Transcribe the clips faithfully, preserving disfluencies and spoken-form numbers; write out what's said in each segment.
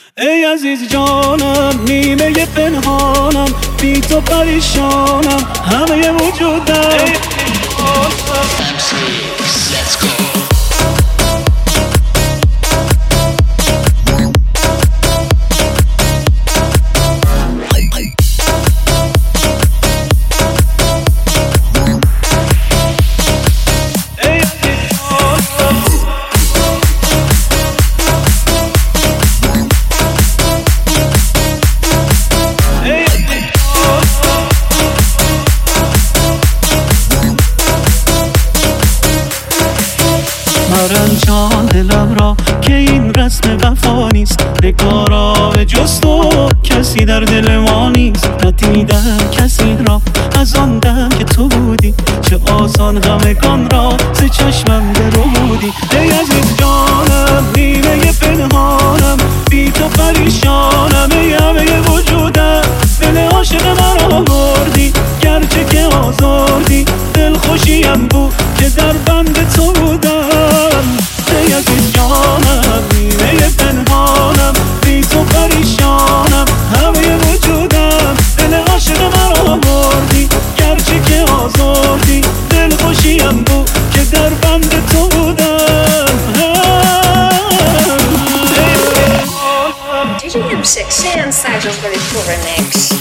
ای عزیز جانم، نیمه پنهانم، بی تو پریشانم، همه وجودم. جان دلم را که این رسم وفا نیست، بکارا به جز تو کسی در دل ما نیست. ندیدم کسی را از آن دم که تو بودی، چه آسان همگان را ز چشمم درودی. ای عزیز جانم، نیمه پنهانم، بی تو پریشانم، ای همه وجودم. دل عاشق مرا بردی، گرچه که آزردی، دل خوشیم بود که در بند تو بودم. ای عزیز جانم، نیمه پنهانم، بی تو پریشانم، همه وجودم. دل عاشق مرا بردی، گرچه که آزردی، دل خوشیم بود که در بند تو بودم. D J M six and Sajo's very cool remix.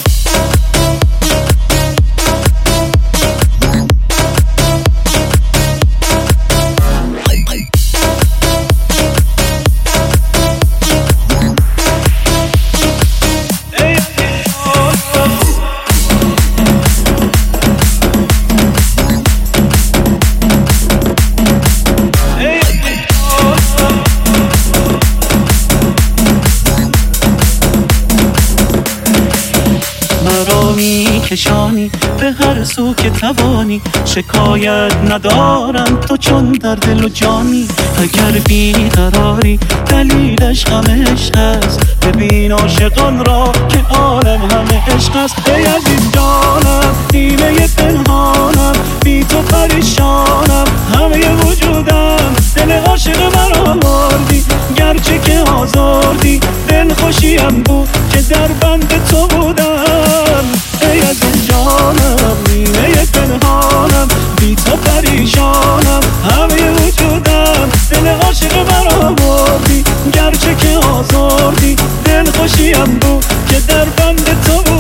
کشانی به هر سو که توانی، شکایت ندارم تو چون در دل و جانی. اگر بیقراری دلیلش همه عشق است، ببین عاشقان را که عالم همه عشق است. ای عزیز جانم، نیمه پنهانم، بی تو پریشانم، همه وجودم. دل عاشق مرا بردی، گرچه که آزردی، دل خوشیم بود که در بند تو بودم. ای عزیز جانم، نیمه پنهانم، بی تو پریشانم، همه وجودم. دل عاشق مرا بردی، گرچه که آزردی، دل خوشیم بود که در بند تو بود.